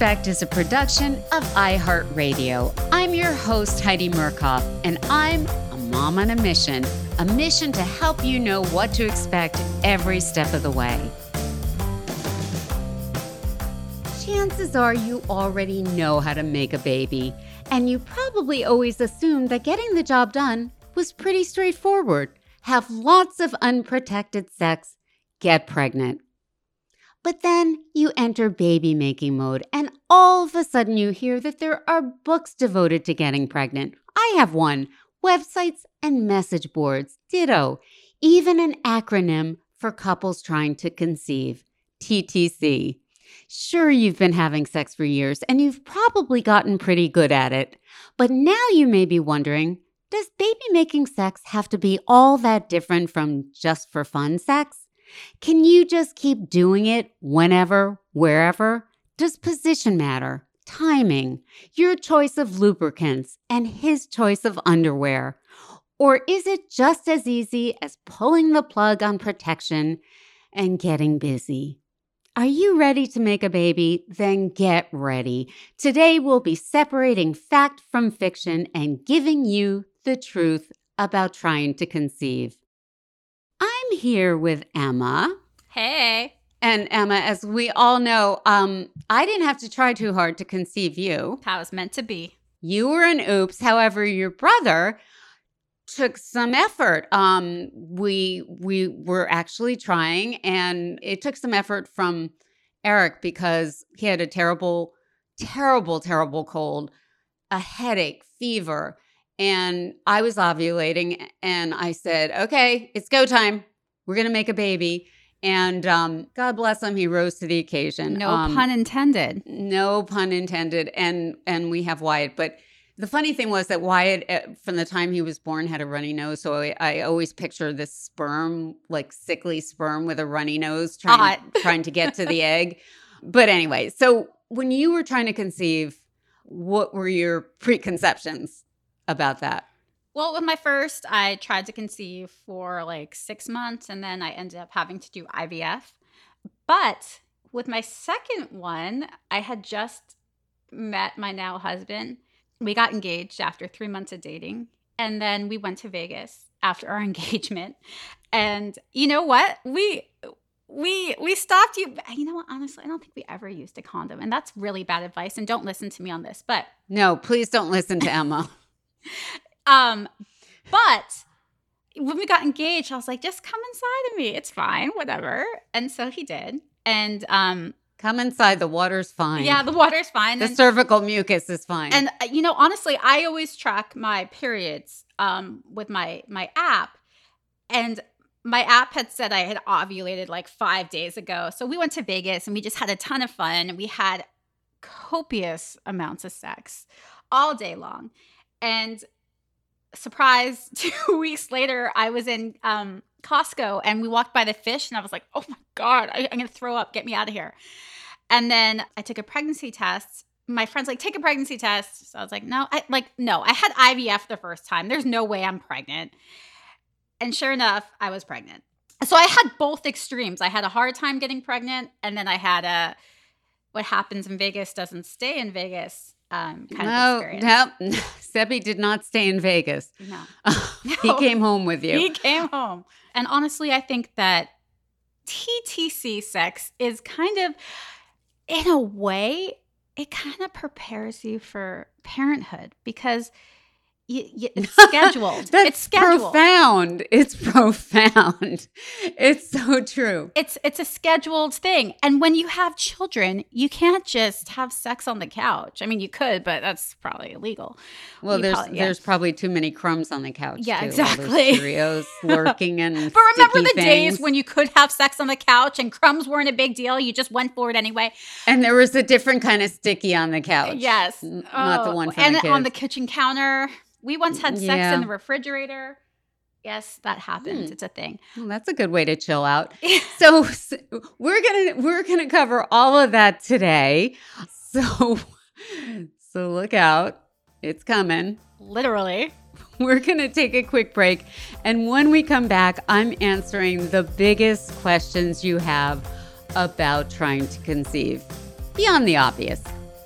Expect is a production of iHeartRadio. I'm your host, Heidi Murkoff, and I'm a mom on a mission to help you know what to expect every step of the way. Chances are you already know how to make a baby, and you probably always assumed that getting the job done was pretty straightforward. Have lots of unprotected sex, get pregnant. But then you enter baby making mode, and all of a sudden you hear that there are books devoted to getting pregnant. I have one. Websites and message boards, ditto. Even an acronym for couples trying to conceive, TTC. Sure, you've been having sex for years, and you've probably gotten pretty good at it. But now you may be wondering, does baby making sex have to be all that different from just for fun sex? Can you just keep doing it whenever, wherever? Does position matter? Timing, your choice of lubricants, and his choice of underwear? Or is it just as easy as pulling the plug on protection and getting busy? Are you ready to make a baby? Then get ready. Today we'll be separating fact from fiction and giving you the truth about trying to conceive. I'm here with Emma. Hey. And Emma, as we all know, I didn't have to try too hard to conceive you. How it's meant to be. You were an oops. However, your brother took some effort. We were actually trying, and it took some effort from Eric because he had a terrible cold, a headache, fever. And I was ovulating, and I said, okay, it's go time. We're going to make a baby. And God bless him, he rose to the occasion. No pun intended. No pun intended. And we have Wyatt. But the funny thing was that Wyatt, from the time he was born, had a runny nose. So I always picture this sperm, like sickly sperm with a runny nose trying to get to the egg. But anyway, so when you were trying to conceive, what were your preconceptions about that? Well, with my first, I tried to conceive for like 6 months, and then I ended up having to do IVF. But with my second one, I had just met my now husband. We got engaged after 3 months of dating, and then we went to Vegas after our engagement. And you know what? We stopped you. You know what? Honestly, I don't think we ever used a condom, and that's really bad advice. And don't listen to me on this, but no, please don't listen to Emma. But when we got engaged, I was like, just come inside of me. It's fine, whatever. And so he did. And come inside. The water's fine. Yeah, the water's fine. The cervical mucus is fine. And honestly, I always track my periods with my app. And my app had said I had ovulated like 5 days ago. So we went to Vegas and we just had a ton of fun. And we had copious amounts of sex all day long. And surprise, 2 weeks later, I was in Costco and we walked by the fish and I was like, oh my God, I'm going to throw up. Get me out of here. And then I took a pregnancy test. My friend's like, take a pregnancy test. So I was like, no. I had IVF the first time. There's no way I'm pregnant. And sure enough, I was pregnant. So I had both extremes. I had a hard time getting pregnant. And then I had what happens in Vegas doesn't stay in Vegas. Kind of experience. No, Seppi did not stay in Vegas. No. He came home with you. He came home. And honestly, I think that TTC sex is kind of, in a way, it kind of prepares you for parenthood because it's scheduled. That's it's scheduled. Profound. It's profound. It's so true. It's a scheduled thing. And when you have children, you can't just have sex on the couch. I mean, you could, but that's probably illegal. Well, there's probably too many crumbs on the couch. Yeah, too. exactly. All those Cheerios lurking and But remember the things. days when you could have sex on the couch and crumbs weren't a big deal. You just went for it anyway. And there was a different kind of sticky on the couch. Yes. Not the one for and the kids. on the kitchen counter. We once had sex in the refrigerator. Yes, that happens. It's a thing. Well, that's a good way to chill out. So we're gonna cover all of that today. So look out. It's coming. Literally. We're going to take a quick break. And when we come back, I'm answering the biggest questions you have about trying to conceive, beyond the obvious.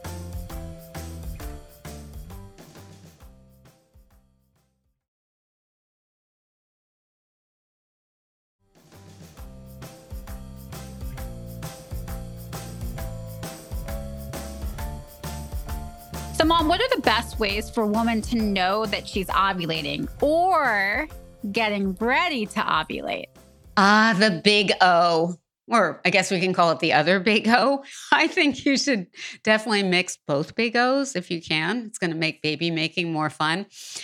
So, Mom, what are the best ways for a woman to know that she's ovulating or getting ready to ovulate? The big O, or I guess we can call it the other big O. I think you should definitely mix both big O's if you can. It's going to make baby making more fun.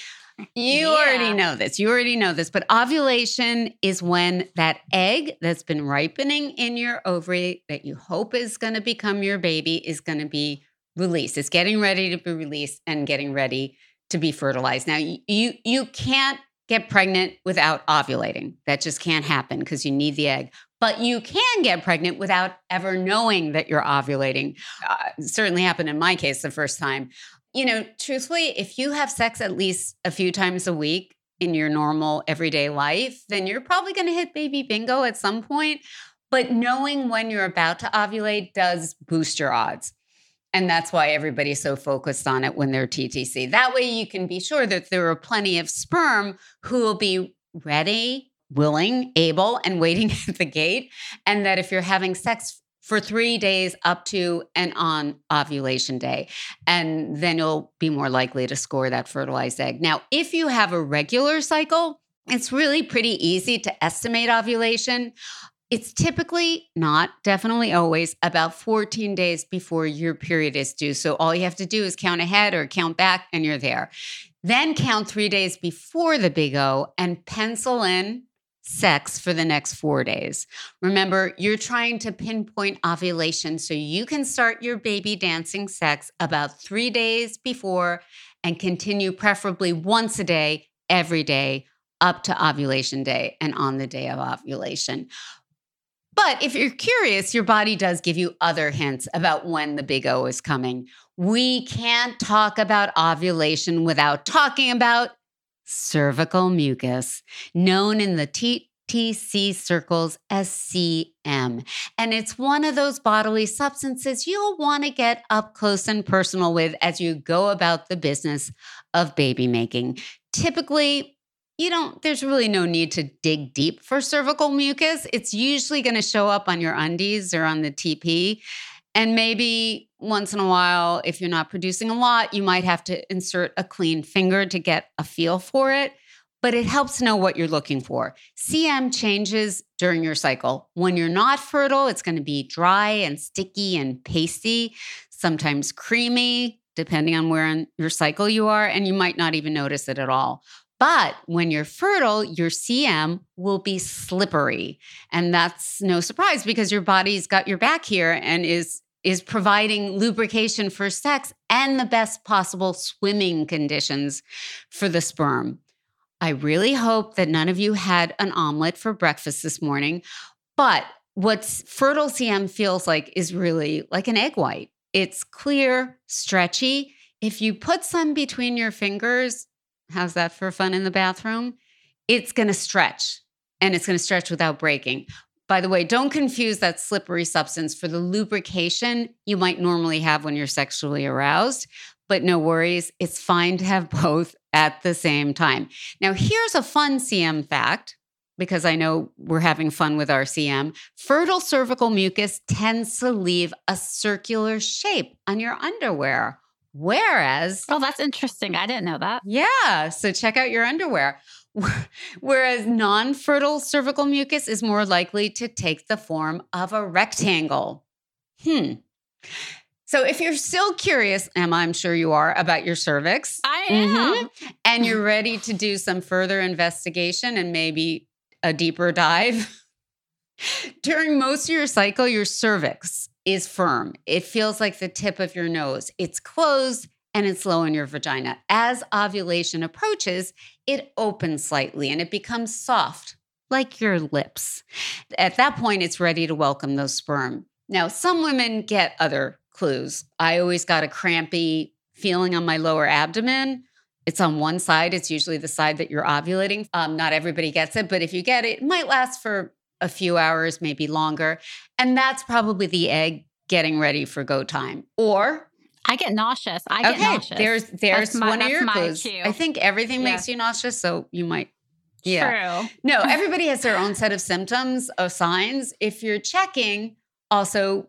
You already know this. You already know this. But ovulation is when that egg that's been ripening in your ovary that you hope is going to become your baby is going to be released. It's getting ready to be released and getting ready to be fertilized. Now, you can't get pregnant without ovulating. That just can't happen because you need the egg. But you can get pregnant without ever knowing that you're ovulating. It certainly happened in my case the first time. Truthfully, if you have sex at least a few times a week in your normal everyday life, then you're probably going to hit baby bingo at some point. But knowing when you're about to ovulate does boost your odds. And that's why everybody's so focused on it when they're TTC. That way you can be sure that there are plenty of sperm who will be ready, willing, able, and waiting at the gate. And that if you're having sex for 3 days up to and on ovulation day, and then you'll be more likely to score that fertilized egg. Now, if you have a regular cycle, it's really pretty easy to estimate ovulation. It's typically, not definitely always, about 14 days before your period is due. So all you have to do is count ahead or count back and you're there. Then count 3 days before the big O and pencil in sex for the next 4 days. Remember, you're trying to pinpoint ovulation so you can start your baby dancing sex about 3 days before and continue preferably once a day, every day, up to ovulation day and on the day of ovulation. But if you're curious, your body does give you other hints about when the big O is coming. We can't talk about ovulation without talking about cervical mucus, known in the TTC circles as CM. And it's one of those bodily substances you'll want to get up close and personal with as you go about the business of baby making. Typically, there's really no need to dig deep for cervical mucus. It's usually going to show up on your undies or on the TP. And maybe once in a while, if you're not producing a lot, you might have to insert a clean finger to get a feel for it. But it helps to know what you're looking for. CM changes during your cycle. When you're not fertile, it's going to be dry and sticky and pasty, sometimes creamy, depending on where in your cycle you are, and you might not even notice it at all. But when you're fertile, your CM will be slippery. And that's no surprise because your body's got your back here and is providing lubrication for sex and the best possible swimming conditions for the sperm. I really hope that none of you had an omelet for breakfast this morning. But what fertile CM feels like is really like an egg white. It's clear, stretchy. If you put some between your fingers, how's that for fun in the bathroom? It's going to stretch, and it's going to stretch without breaking. By the way, don't confuse that slippery substance for the lubrication you might normally have when you're sexually aroused, but no worries. It's fine to have both at the same time. Now, here's a fun CM fact, because I know we're having fun with our CM. Fertile cervical mucus tends to leave a circular shape on your underwear. Whereas... Oh, that's interesting. I didn't know that. Yeah. So check out your underwear. Whereas non-fertile cervical mucus is more likely to take the form of a rectangle. So if you're still curious, Emma, I'm sure you are, about your cervix. I am. And you're ready to do some further investigation and maybe a deeper dive. During most of your cycle, your cervix is firm. It feels like the tip of your nose. It's closed and it's low in your vagina. As ovulation approaches, it opens slightly and it becomes soft, like your lips. At that point, it's ready to welcome those sperm. Now, some women get other clues. I always got a crampy feeling on my lower abdomen. It's on one side. It's usually the side that you're ovulating. Not everybody gets it, but if you get it, it might last for a few hours, maybe longer. And that's probably the egg getting ready for go time. Or I get nauseous. I get nauseous. There's one of your clues. cue. I think everything makes you nauseous, so you might. Yeah. True. No, everybody has their own set of symptoms or signs. If you're checking, also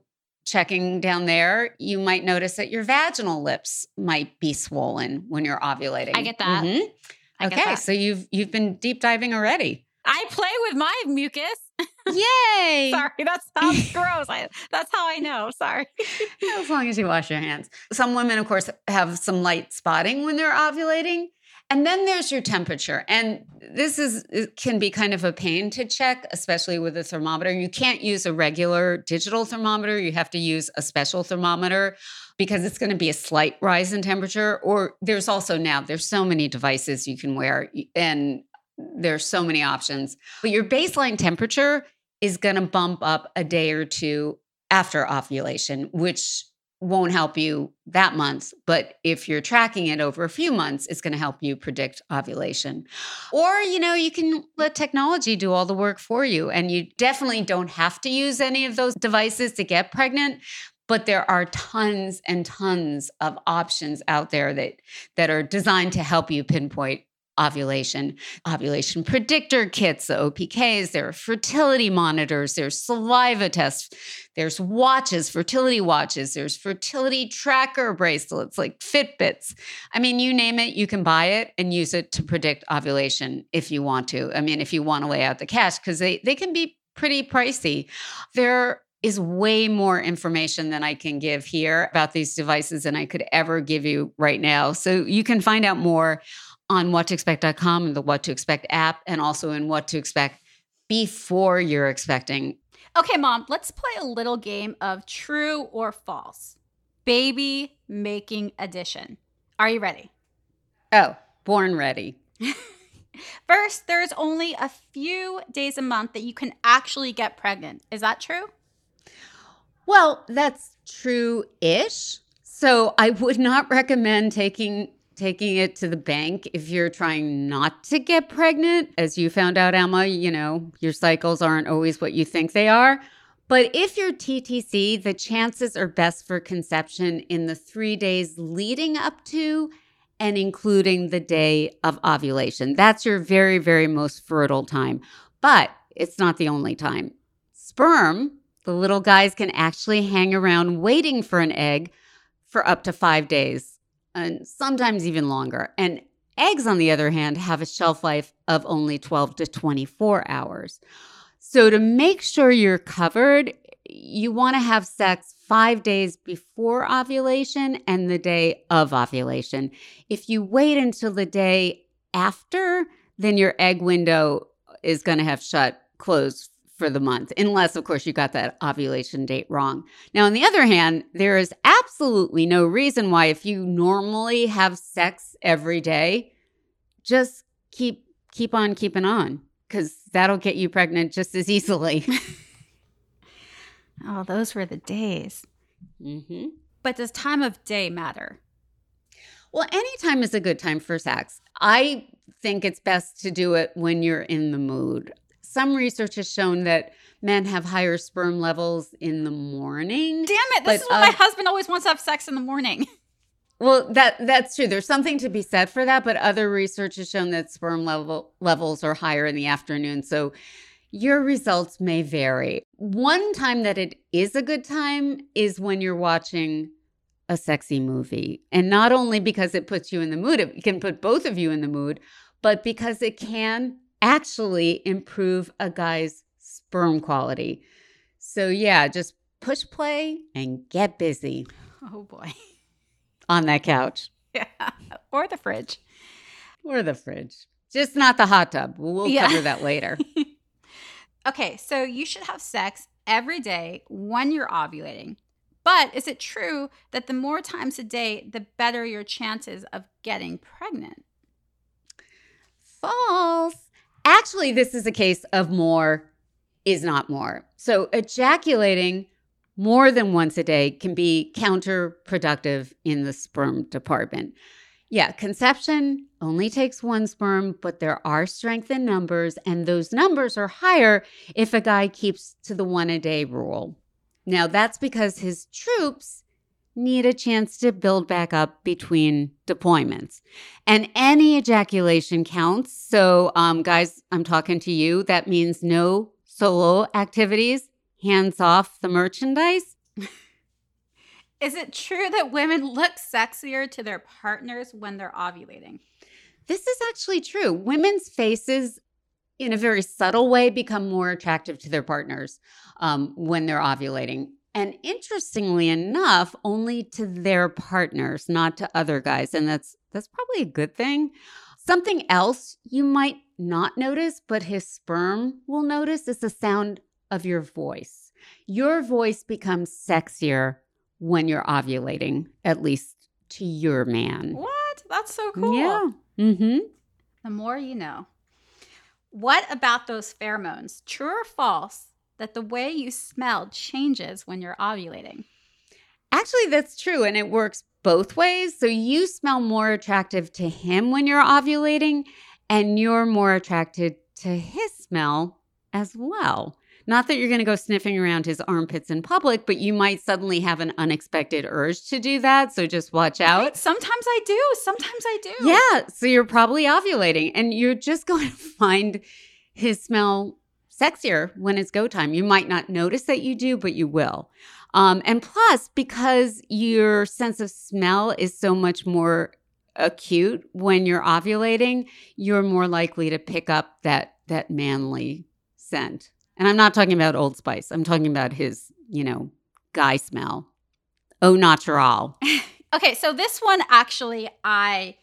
checking down there, you might notice that your vaginal lips might be swollen when you're ovulating. I get that. Mhm. I get Okay, that. so you've been deep diving already. I play with my mucus. Yay! Sorry, that sounds gross. That's how I know. Sorry. As long as you wash your hands. Some women, of course, have some light spotting when they're ovulating. And then there's your temperature. And it can be kind of a pain to check, especially with a thermometer. You can't use a regular digital thermometer. You have to use a special thermometer because it's going to be a slight rise in temperature. Or there's so many devices you can wear, and there's so many options. But your baseline temperature is going to bump up a day or two after ovulation, which won't help you that month. But if you're tracking it over a few months, it's going to help you predict ovulation. Or, you can let technology do all the work for you. And you definitely don't have to use any of those devices to get pregnant. But there are tons and tons of options out there that are designed to help you pinpoint ovulation predictor kits, the OPKs, there are fertility monitors, there's saliva tests, there's watches, fertility watches, there's fertility tracker bracelets like Fitbits. I mean, you name it, you can buy it and use it to predict ovulation if you want to. I mean, if you want to lay out the cash, because they can be pretty pricey. There is way more information than I can give here about these devices than I could ever give you right now. So you can find out more on whattoexpect.com and the What to Expect app, and also in What to Expect before you're expecting. Okay, Mom, let's play a little game of true or false. Baby making edition. Are you ready? Oh, born ready. First, there's only a few days a month that you can actually get pregnant. Is that true? Well, that's true-ish. So I would not recommend taking it to the bank if you're trying not to get pregnant. As you found out, Emma, your cycles aren't always what you think they are. But if you're TTC, the chances are best for conception in the 3 days leading up to and including the day of ovulation. That's your very, very most fertile time. But it's not the only time. Sperm, the little guys, can actually hang around waiting for an egg for up to 5 days. And sometimes even longer. And eggs, on the other hand, have a shelf life of only 12 to 24 hours. So to make sure you're covered, you want to have sex 5 days before ovulation and the day of ovulation. If you wait until the day after, then your egg window is going to have closed for the month, unless, of course, you got that ovulation date wrong. Now, on the other hand, there is absolutely no reason why, if you normally have sex every day, just keep on keeping on, because that'll get you pregnant just as easily. Oh, those were the days. Mm-hmm. But does time of day matter? Well, any time is a good time for sex. I think it's best to do it when you're in the mood. Some research has shown that men have higher sperm levels in the morning. Damn it. This is what my husband always wants to have sex in the morning. Well, that's true. There's something to be said for that, but other research has shown that sperm levels are higher in the afternoon. So your results may vary. One time that it is a good time is when you're watching a sexy movie. And not only because it puts you in the mood, it can put both of you in the mood, but because it can actually improve a guy's sperm quality. So yeah, just push play and get busy. Oh boy. On that couch. Yeah. Or the fridge. Just not the hot tub. We'll cover that later. Okay, so you should have sex every day when you're ovulating. But is it true that the more times a day, the better your chances of getting pregnant? False. Actually, this is a case of more is not more. So ejaculating more than once a day can be counterproductive in the sperm department. Yeah, conception only takes one sperm, but there are strength in numbers, and those numbers are higher if a guy keeps to the 1 a day rule. Now, that's because his troops need a chance to build back up between deployments. And any ejaculation counts. So, guys, I'm talking to you. That means no solo activities, hands off the merchandise. Is it true that women look sexier to their partners when they're ovulating? This is actually true. Women's faces, in a very subtle way, become more attractive to their partners when they're ovulating. And interestingly enough, only to their partners, not to other guys. And that's probably a good thing. Something else you might not notice, but his sperm will notice, is the sound of your voice. Your voice becomes sexier when you're ovulating, at least to your man. What? That's so cool. Yeah. Mm-hmm. The more you know. What about those pheromones? True or false that the way you smell changes when you're ovulating? Actually, that's true. And it works both ways. So you smell more attractive to him when you're ovulating, and you're more attracted to his smell as well. Not that you're going to go sniffing around his armpits in public, but you might suddenly have an unexpected urge to do that. So just watch out. Right? Sometimes I do. Sometimes I do. Yeah. So you're probably ovulating, and you're just going to find his smell sexier when it's go time. You might not notice that you do, but you will. And plus, because your sense of smell is so much more acute when you're ovulating, you're more likely to pick up that manly scent. And I'm not talking about Old Spice. I'm talking about his, guy smell. Au natural. Okay, so this one actually, I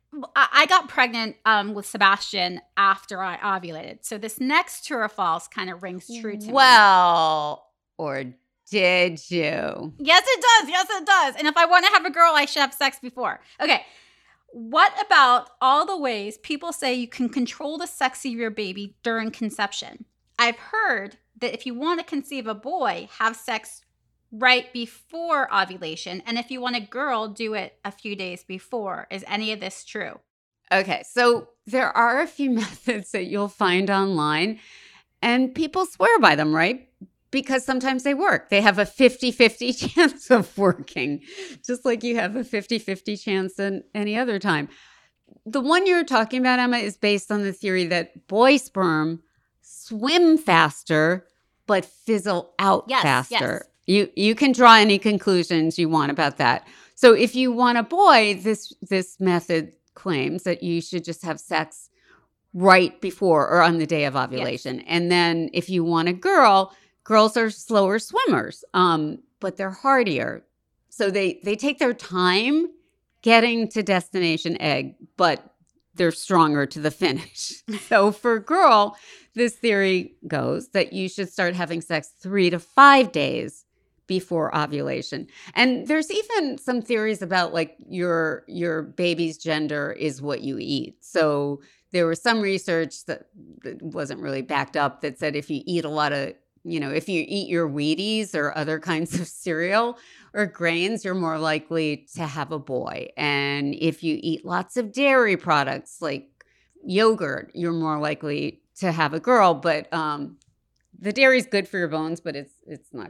got pregnant with Sebastian after I ovulated. So this next true or false kind of rings true to me. Well, or did you? Yes, it does. Yes, it does. And if I want to have a girl, I should have sex before. Okay. What about all the ways people say you can control the sex of your baby during conception? I've heard that if you want to conceive a boy, have sex right before ovulation. And if you want a girl, do it a few days before. Is any of this true? Okay, so there are a few methods that you'll find online, and people swear by them, right? Because sometimes they work. They have a 50-50 chance of working, just like you have a 50-50 chance in any other time. The one you're talking about, Emma, is based on the theory that boy sperm swim faster but fizzle out faster. Yes. You can draw any conclusions you want about that. So if you want a boy, this method claims that you should just have sex right before or on the day of ovulation. Yes. And then if you want a girl, girls are slower swimmers, but they're hardier. So they take their time getting to destination egg, but they're stronger to the finish. So for a girl, this theory goes that you should start having sex 3 to 5 days before ovulation. And there's even some theories about like your baby's gender is what you eat. So there was some research that wasn't really backed up that said if you eat a lot of, if you eat your Wheaties or other kinds of cereal or grains, you're more likely to have a boy. And if you eat lots of dairy products like yogurt, you're more likely to have a girl. But the dairy's good for your bones, but it's not,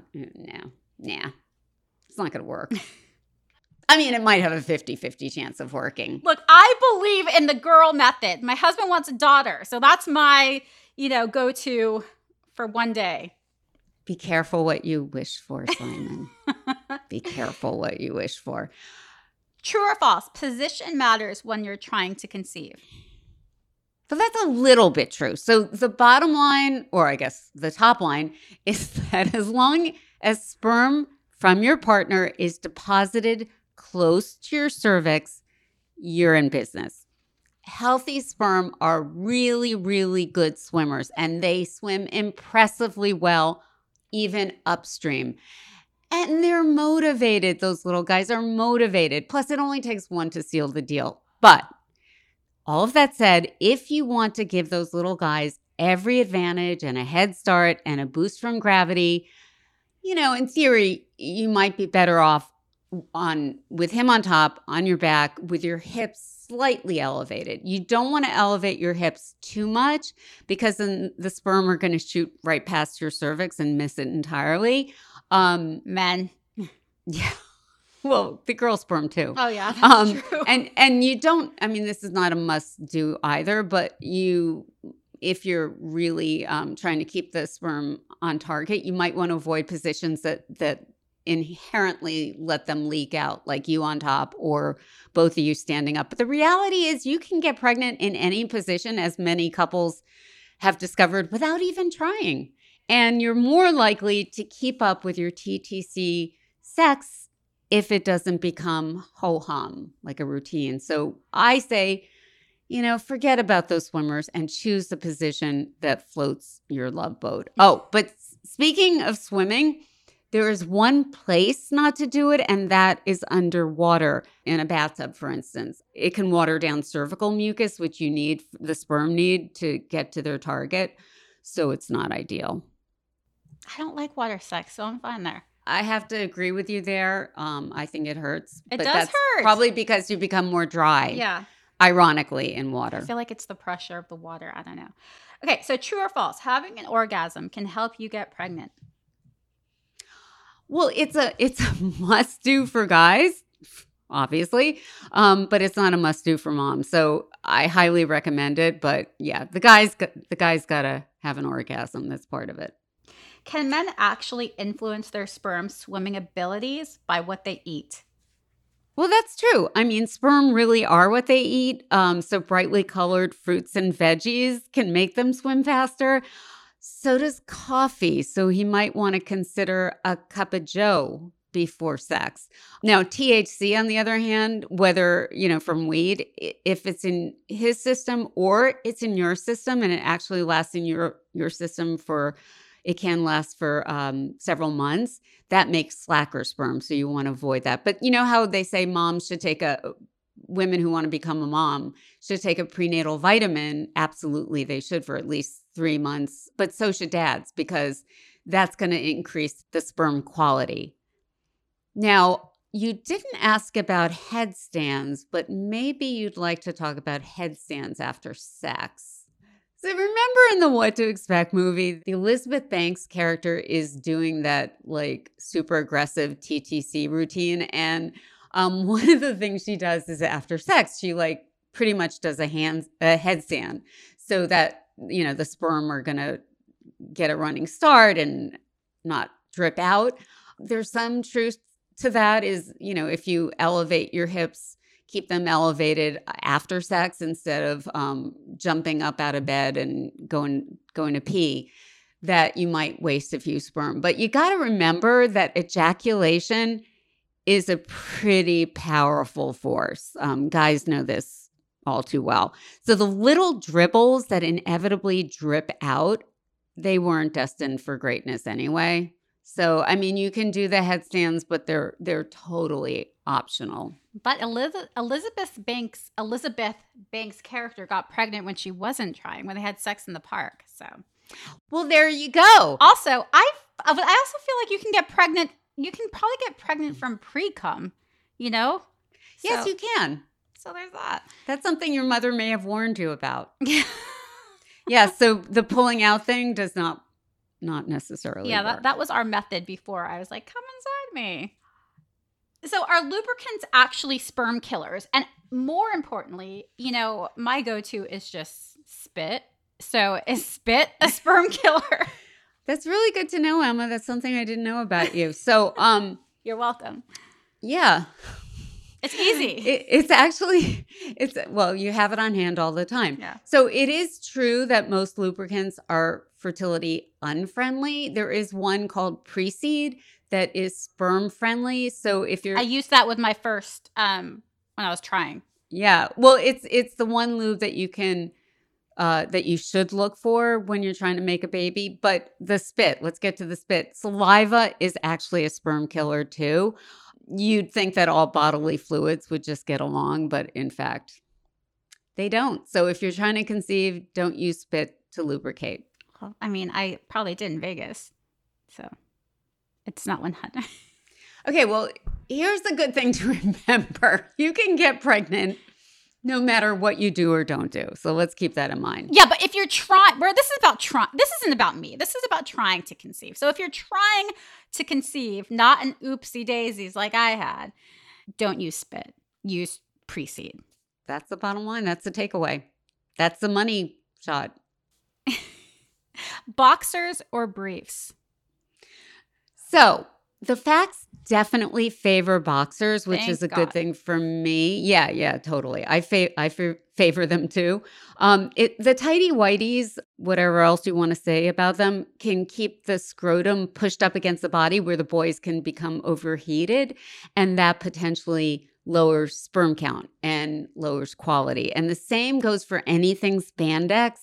it's not going to work. I mean, it might have a 50-50 chance of working. Look, I believe in the girl method. My husband wants a daughter. So that's my, go-to for one day. Be careful what you wish for, Simon. Be careful what you wish for. True or false? Position matters when you're trying to conceive. So that's a little bit true. So the bottom line, or I guess the top line, is that as long as sperm from your partner is deposited close to your cervix, you're in business. Healthy sperm are really, really good swimmers, and they swim impressively well, even upstream. And they're motivated. Those little guys are motivated. Plus, it only takes one to seal the deal. But all of that said, if you want to give those little guys every advantage and a head start and a boost from gravity, in theory, you might be better off with him on top, on your back, with your hips slightly elevated. You don't want to elevate your hips too much because then the sperm are going to shoot right past your cervix and miss it entirely. Men. Yeah. Well, the girl sperm too. Oh, yeah, that's true. And you don't, this is not a must do either, but if you're really trying to keep the sperm on target, you might want to avoid positions that inherently let them leak out, like you on top or both of you standing up. But the reality is you can get pregnant in any position, as many couples have discovered, without even trying. And you're more likely to keep up with your TTC sex if it doesn't become ho-hum, like a routine. So I say, forget about those swimmers and choose the position that floats your love boat. Oh, but speaking of swimming, there is one place not to do it, and that is underwater in a bathtub, for instance. It can water down cervical mucus, which the sperm need to get to their target. So it's not ideal. I don't like water sex, so I'm fine there. I have to agree with you there. I think it hurts. It does hurt. Probably because you become more dry. Yeah. Ironically, in water. I feel like it's the pressure of the water. I don't know. Okay, so true or false? Having an orgasm can help you get pregnant. Well, it's a must-do for guys, obviously, but it's not a must-do for moms. So I highly recommend it. But yeah, the guy's got to have an orgasm. That's part of it. Can men actually influence their sperm swimming abilities by what they eat? Well, that's true. I mean, sperm really are what they eat. So brightly colored fruits and veggies can make them swim faster. So does coffee. So he might want to consider a cup of joe before sex. Now, THC, on the other hand, whether, from weed, if it's in his system or it's in your system and it actually lasts in your system it can last for several months, that makes slacker sperm. So you want to avoid that. But you know how they say women who want to become a mom should take a prenatal vitamin? Absolutely, they should for at least 3 months. But so should dads, because that's going to increase the sperm quality. Now, you didn't ask about headstands, but maybe you'd like to talk about headstands after sex. So remember in the What to Expect movie, the Elizabeth Banks character is doing that like super aggressive TTC routine. And one of the things she does is after sex, she like pretty much does a headstand so that, the sperm are going to get a running start and not drip out. There's some truth to that is, if you elevate your hips, keep them elevated after sex instead of jumping up out of bed and going to pee, that you might waste a few sperm. But you got to remember that ejaculation is a pretty powerful force. Guys know this all too well. So the little dribbles that inevitably drip out, they weren't destined for greatness anyway. So, I mean, you can do the headstands, but they're totally optional. But Elizabeth Banks' character got pregnant when she wasn't trying, when they had sex in the park. So, well, there you go. Also, I also feel like you can get pregnant. You can probably get pregnant from pre-cum. Yes, you can. So there's that. That's something your mother may have warned you about. Yeah. So the pulling out thing does not necessarily. Yeah, work. that was our method before. I was like, come inside me. So are lubricants actually sperm killers? And more importantly, my go-to is just spit. So is spit a sperm killer? That's really good to know, Emma. That's something I didn't know about you. So you're welcome. Yeah. It's easy. Well, you have it on hand all the time. Yeah. So it is true that most lubricants are fertility unfriendly. There is one called Pre-Seed that is sperm friendly. So I used that with my first when I was trying. Yeah. Well, it's the one lube that you can that you should look for when you're trying to make a baby. But the spit, let's get to the spit. Saliva is actually a sperm killer too. You'd think that all bodily fluids would just get along, but in fact, they don't. So if you're trying to conceive, don't use spit to lubricate. Well, I mean, I probably did in Vegas, so it's not 100. Okay, well, here's the good thing to remember. You can get pregnant no matter what you do or don't do. So let's keep that in mind. Yeah, but if you're trying, this is about trying. This isn't about me. This is about trying to conceive. So if you're trying to conceive, not an oopsie daisies like I had, don't use spit. Use Pre-Seed. That's the bottom line. That's the takeaway. That's the money shot. Boxers or briefs? So The facts definitely favor boxers, which Thank is a God. good thing for me. Yeah, totally. I favor them too. The tighty whities, whatever else you want to say about them, can keep the scrotum pushed up against the body where the boys can become overheated, and that potentially lowers sperm count and lowers quality. And the same goes for anything spandex.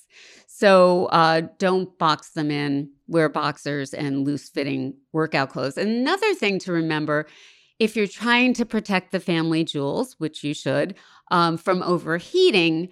So don't box them in. Wear boxers and loose fitting workout clothes. Another thing to remember, if you're trying to protect the family jewels, which you should, from overheating,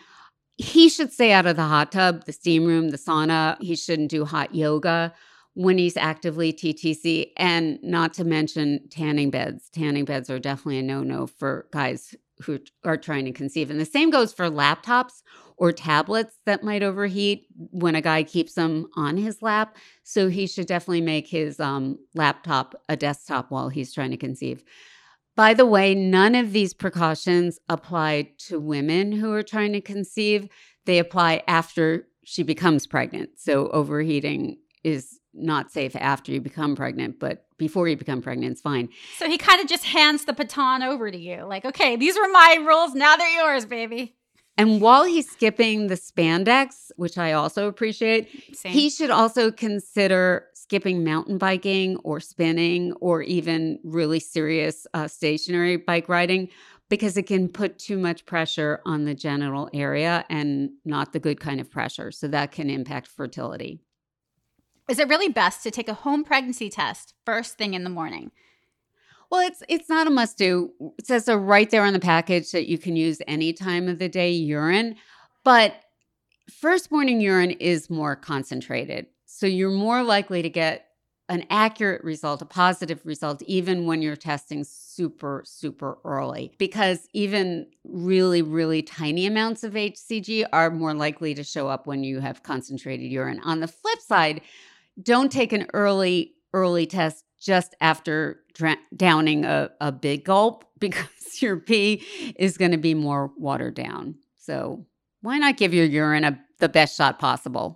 he should stay out of the hot tub, the steam room, the sauna. He shouldn't do hot yoga when he's actively TTC, and not to mention tanning beds. Tanning beds are definitely a no-no for guys who are trying to conceive. And the same goes for laptops or tablets that might overheat when a guy keeps them on his lap. So he should definitely make his laptop a desktop while he's trying to conceive. By the way, none of these precautions apply to women who are trying to conceive. They apply after she becomes pregnant. So overheating is not safe after you become pregnant, but before you become pregnant, it's fine. So he kind of just hands the baton over to you. Like, okay, these were my rules. Now they're yours, baby. And while he's skipping the spandex, which I also appreciate, Same. he should also consider skipping mountain biking or spinning or even really serious stationary bike riding, because it can put too much pressure on the genital area and not the good kind of pressure. So that can impact fertility. Is it really best to take a home pregnancy test first thing in the morning? Well, it's not a must do. It says so right there on the package that you can use any time of the day urine, but first morning urine is more concentrated. So you're more likely to get an accurate result, a positive result, even when you're testing super, super early, because even really, really tiny amounts of HCG are more likely to show up when you have concentrated urine. On the flip side, don't take an early test just after downing a big gulp, because your pee is going to be more watered down. So why not give your urine the best shot possible?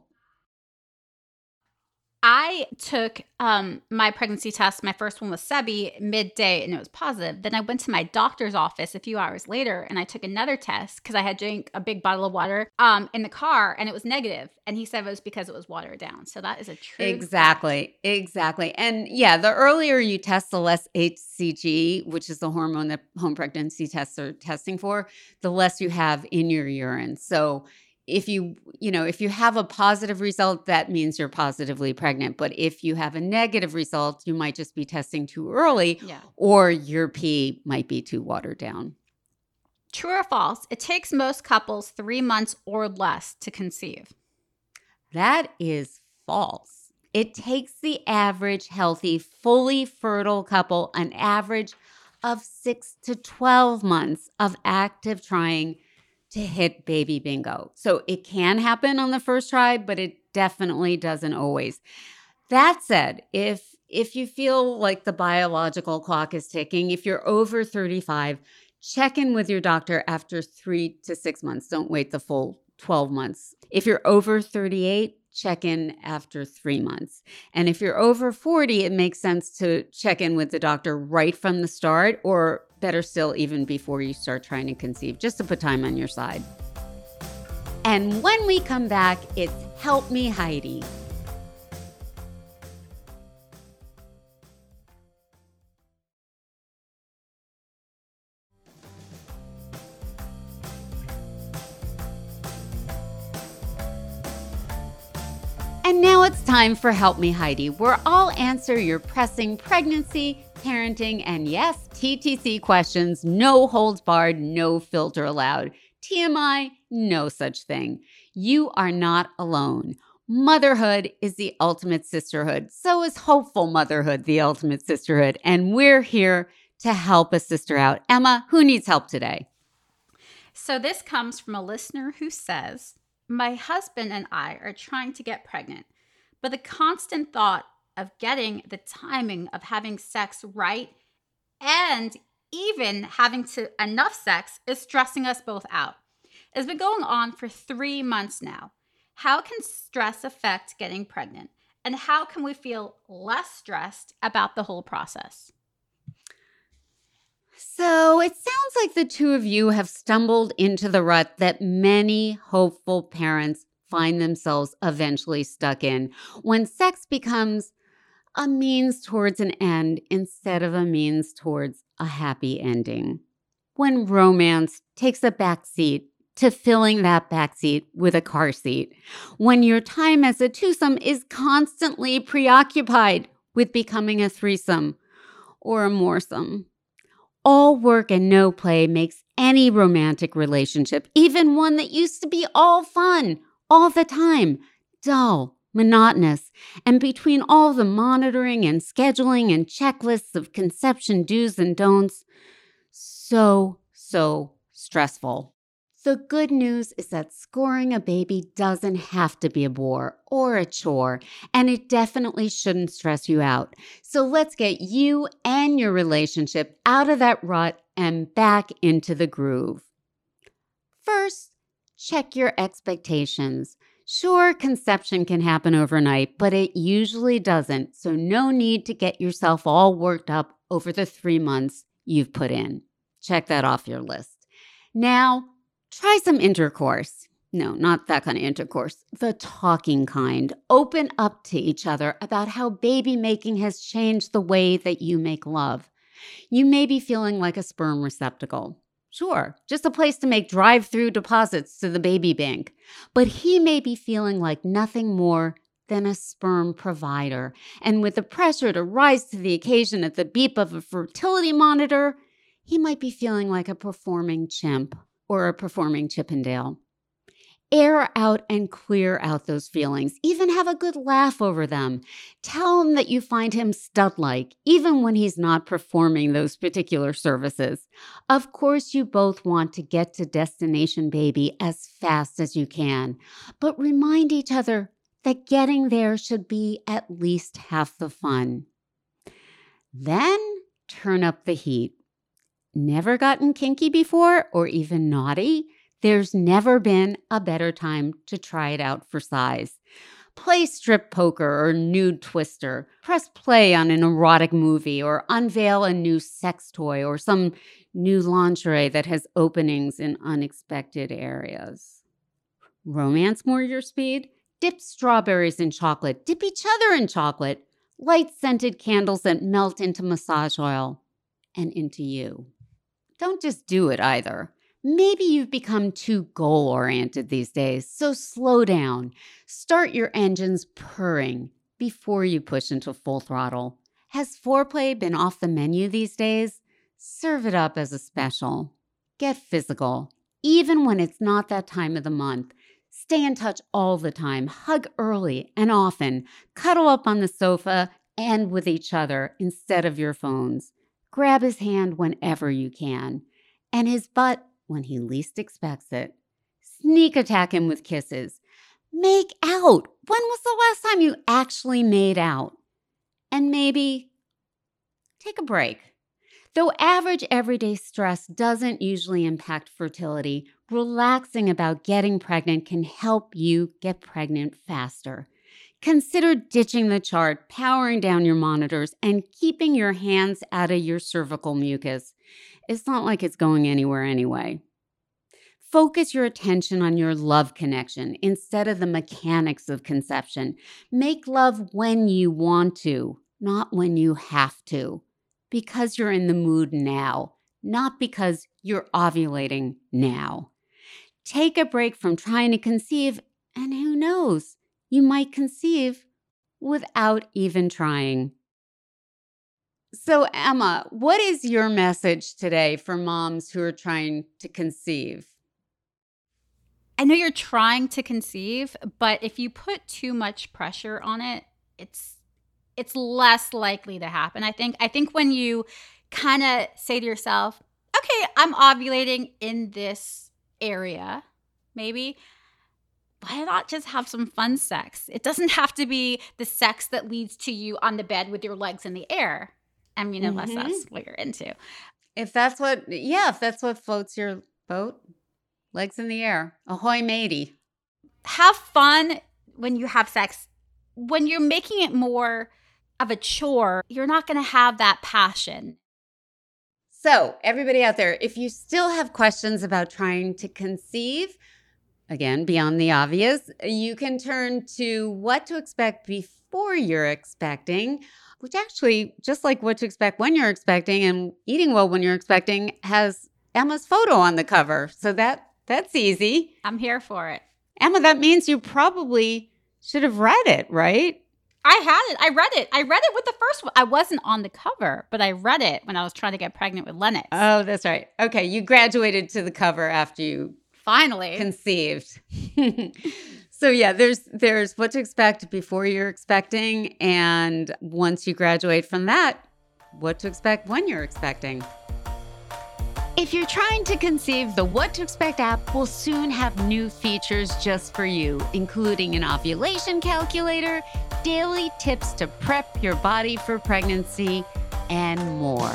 I took my pregnancy test. My first one was Sebi midday, and it was positive. Then I went to my doctor's office a few hours later, and I took another test because I had drank a big bottle of water in the car, and it was negative. And he said it was because it was watered down. So that is a true Exactly. And yeah, the earlier you test, the less HCG, which is the hormone that home pregnancy tests are testing for, the less you have in your urine. So if you have a positive result, that means you're positively pregnant. But if you have a negative result, you might just be testing too early, or your pee might be too watered down. True or false? It takes most couples 3 months or less to conceive. That is false. It takes the average healthy, fully fertile couple an average of 6 to 12 months of active trying to hit baby bingo. So it can happen on the first try, but it definitely doesn't always. That said, if you feel like the biological clock is ticking, if you're over 35, check in with your doctor after 3 to 6 months. Don't wait the full 12 months. If you're over 38, check in after 3 months. And if you're over 40, it makes sense to check in with the doctor right from the start, or better still, even before you start trying to conceive, just to put time on your side. And when we come back, it's Help Me Heidi. And now it's time for Help Me Heidi, where I'll answer your pressing pregnancy, parenting, and yes, TTC questions. No holds barred, no filter allowed. TMI, no such thing. You are not alone. Motherhood is the ultimate sisterhood. So is hopeful motherhood the ultimate sisterhood. And we're here to help a sister out. Emma, who needs help today? So this comes from a listener who says, my husband and I are trying to get pregnant, but the constant thought of getting the timing of having sex right and even having enough sex is stressing us both out. It's been going on for 3 months now. How can stress affect getting pregnant? And how can we feel less stressed about the whole process? So it sounds like the two of you have stumbled into the rut that many hopeful parents find themselves eventually stuck in when sex becomes a means towards an end instead of a means towards a happy ending. When romance takes a backseat to filling that backseat with a car seat. When your time as a twosome is constantly preoccupied with becoming a threesome or a moresome. All work and no play makes any romantic relationship, even one that used to be all fun all the time, dull, monotonous, and between all the monitoring and scheduling and checklists of conception do's and don'ts, so stressful. The good news is that scoring a baby doesn't have to be a bore or a chore, and it definitely shouldn't stress you out. So let's get you and your relationship out of that rut and back into the groove. First, check your expectations. Sure, conception can happen overnight, but it usually doesn't, so no need to get yourself all worked up over the 3 months you've put in. Check that off your list. Now, try some intercourse. No, not that kind of intercourse. The talking kind. Open up to each other about how baby making has changed the way that you make love. You may be feeling like a sperm receptacle. Sure, just a place to make drive-through deposits to the baby bank. But he may be feeling like nothing more than a sperm provider. And with the pressure to rise to the occasion at the beep of a fertility monitor, he might be feeling like a performing chimp or a performing Chippendale. Air out and clear out those feelings. Even have a good laugh over them. Tell him that you find him stud-like, even when he's not performing those particular services. Of course, you both want to get to destination baby as fast as you can, but remind each other that getting there should be at least half the fun. Then turn up the heat. Never gotten kinky before or even naughty? There's never been a better time to try it out for size. Play strip poker or nude twister. Press play on an erotic movie or unveil a new sex toy or some new lingerie that has openings in unexpected areas. Romance more your speed? Dip strawberries in chocolate. Dip each other in chocolate. Light scented candles that melt into massage oil and into you. Don't just do it either. Maybe you've become too goal-oriented these days, so slow down. Start your engines purring before you push into full throttle. Has foreplay been off the menu these days? Serve it up as a special. Get physical, even when it's not that time of the month. Stay in touch all the time. Hug early and often. Cuddle up on the sofa and with each other instead of your phones. Grab his hand whenever you can. And his butt when he least expects it. Sneak attack him with kisses. Make out. When was the last time you actually made out? And maybe take a break. Though average everyday stress doesn't usually impact fertility, relaxing about getting pregnant can help you get pregnant faster. Consider ditching the chart, powering down your monitors, and keeping your hands out of your cervical mucus. It's not like it's going anywhere anyway. Focus your attention on your love connection instead of the mechanics of conception. Make love when you want to, not when you have to. Because you're in the mood now, not because you're ovulating now. Take a break from trying to conceive, and who knows, you might conceive without even trying. So, Emma, what is your message today for moms who are trying to conceive? I know you're trying to conceive, but if you put too much pressure on it, it's less likely to happen. I think when you kind of say to yourself, okay, I'm ovulating in this area, maybe, why not just have some fun sex? It doesn't have to be the sex that leads to you on the bed with your legs in the air. I mean, unless that's what you're into. If that's what floats your boat, legs in the air. Ahoy, matey. Have fun when you have sex when you're making it more of a chore, you're not going to have that passion. So, everybody out there, if you still have questions about trying to conceive, again, beyond the obvious, you can turn to What to Expect Before You're Expecting, which actually, just like What to Expect When You're Expecting and Eating Well When You're Expecting, has Emma's photo on the cover. So that's easy. I'm here for it. Emma, that means you probably should have read it, right? I had it. I read it. I read it with the first one. I wasn't on the cover, but I read it when I was trying to get pregnant with Lennox. Oh, that's right. Okay, you graduated to the cover after you finally conceived. So yeah, there's What to Expect Before You're Expecting, and once you graduate from that, What to Expect When You're Expecting. If you're trying to conceive, the What to Expect app will soon have new features just for you, including an ovulation calculator, daily tips to prep your body for pregnancy, and more.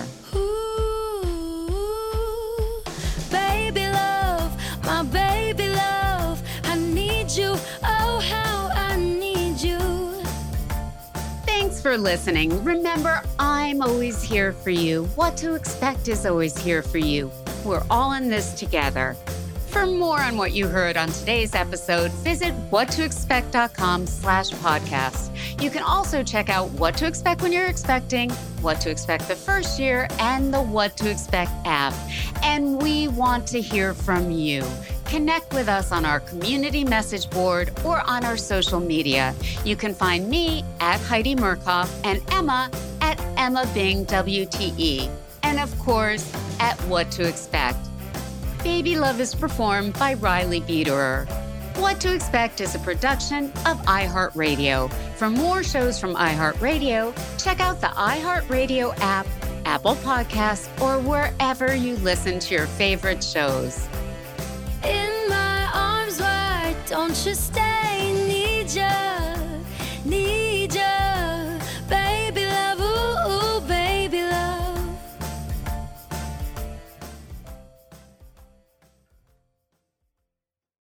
Ooh, baby love, my baby love, I need you, oh how I need you. Thanks for listening. Remember, I'm always here for you. What to Expect is always here for you. We're all in this together. For more on what you heard on today's episode, visit whattoexpect.com/podcast. You can also check out What to Expect When You're Expecting, What to Expect the First Year, and the What to Expect app. And we want to hear from you. Connect with us on our community message board or on our social media. You can find me at Heidi Murkoff and Emma at Emma Bing WTE. And of course, at What to Expect. Baby Love is performed by Riley Biederer. What to Expect is a production of iHeartRadio. For more shows from iHeartRadio, check out the iHeartRadio app, Apple Podcasts, or wherever you listen to your favorite shows. In my arms, why don't you stay? Need you.